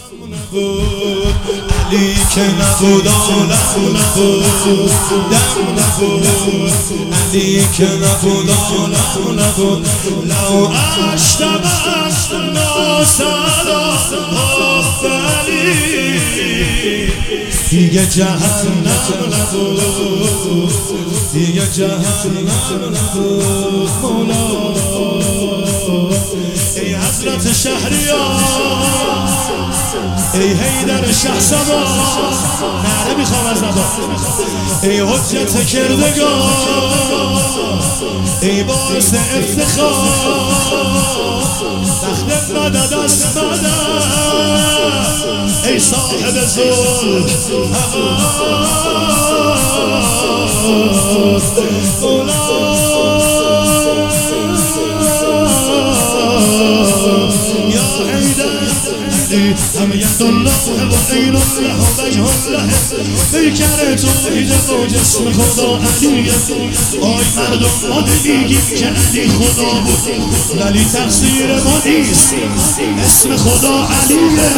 علی که نبود عالم نبود، دم نبود علی که نبود عالم نبود. لو اشتبه ناسلا علی دیگه جهنم نبود، دیگه جهنم نبود. مولا ای حضرت شهریار، ای حیدر شهسوار، نعره میخوام از ندا، ای حجت کردگار، ای باعث افتخار، تخت مدد است مدد، ای صاحب ذوق یا حیدر هم ید الله و عین الله و وجه الله. پیکر توحید با جسم خدا علیه. آی مردم ما نمیگیم که علی خدا بود، ولی تقصیر ما نیست، اسم خدا علیه.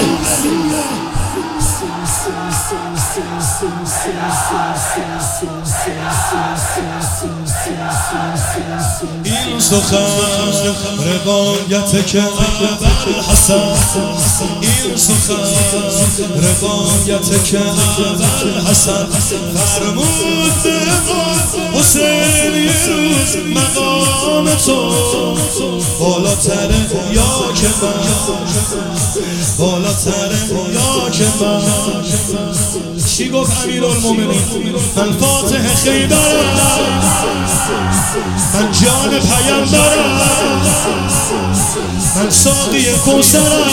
این سخن روایت که ابوالحسن، این سخن روایت که ابوالحسن فرمود به حسین یه روز مقام تو بالاتره یا که من، بالاتره یا که من. چی گفت امیرالمومنین؟ من فاتح خیبرم، من جان پیامبرم، من ساقی کوثرم،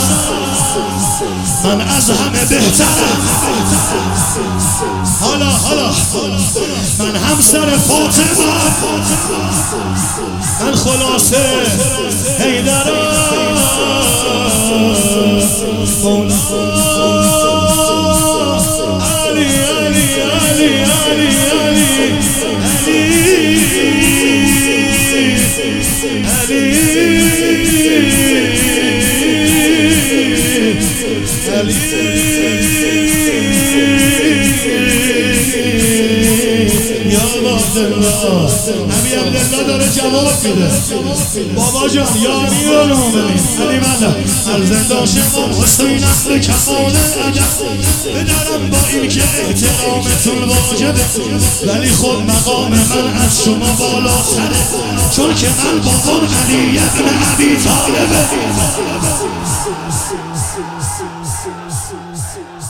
من از همه بهترم. حالا من همسر فاطمه، من خلاصه حیدرم. مولا علی علی علی علی علی نبی عبدالله داره جواب میده. بابا جان یا امیرالمومنین علی مدد فرزنداش امام حسینم به کمال ادب، پدرم با این که احترامتون واجبه، ولی خب مقام من از شما بالاتره، چون که من بابام علی ابن ابی طالبه.